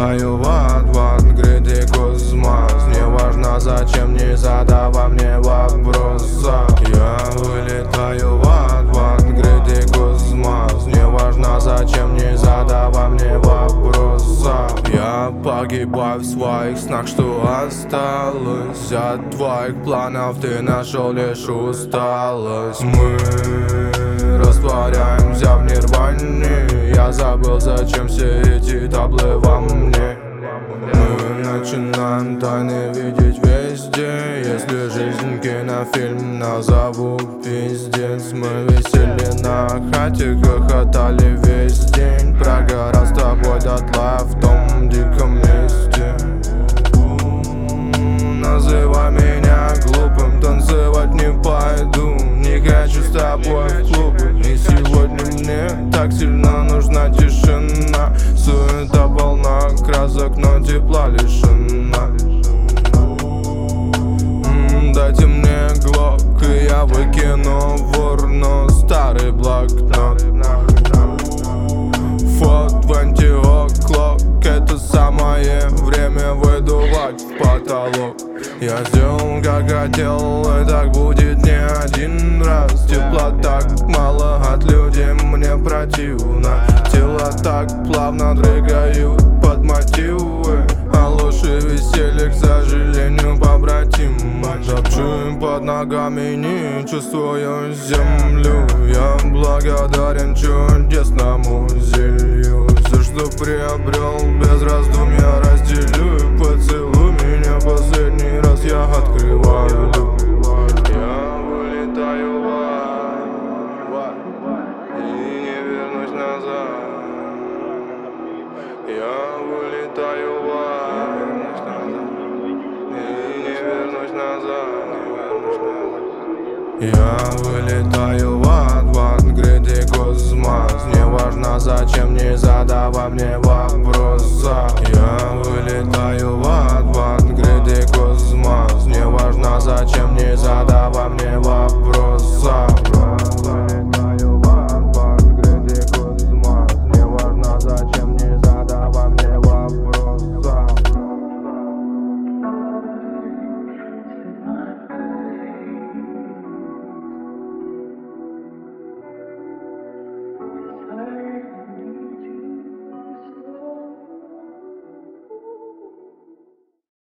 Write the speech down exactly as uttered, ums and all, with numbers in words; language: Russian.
вылетаю в ад, в ад, гряды космос. Неважно зачем, не задавай мне вопроса. Я вылетаю в ад, в ад, гряды космос. Неважно зачем, не задавай мне вопроса. Я погибаю в своих снах, что осталось от твоих планов, ты нашел лишь усталость. Мы растворяемся в нирване. Я забыл, зачем все эти таблы во мне. Мы начинаем тайны видеть везде. Если жизнь кинофильм, назову пиздец. Мы висели на хате, хохотали весь день. Прогорал с тобой дотла в том диком месте. Называй меня глупым, танцевать не пойду. Не хочу с тобой в клубы. И сегодня мне так сильно нужна тишина. Суета полна красок, но тепла лишена. М-м, Дайте мне глок, и я выкину в урну старый блокнот. Фот в антиоклок, это самое время выдувать в потолок. Я сделал как хотел, и так будет не один раз. Тепла так мало от людей, мне противно. Тела так плавно двигают под мотивы. А ложь и веселье, к сожалению, побратимы. Топчу под ногами, не чувствую землю. Я благодарен чудесному зелью. Все, что приобрел, без раздумья разделю. Поцелуй меня последний раз, я открываю люк. Я вылетаю в ад и не вернусь назад. Я вылетаю в ад и не вернусь назад. Я вылетаю в ад, в ад, гряды космос. Неважно зачем, не задавай мне вопроса. Я вылетаю в ад, в ад, гряды космос. Неважно зачем, не задавай.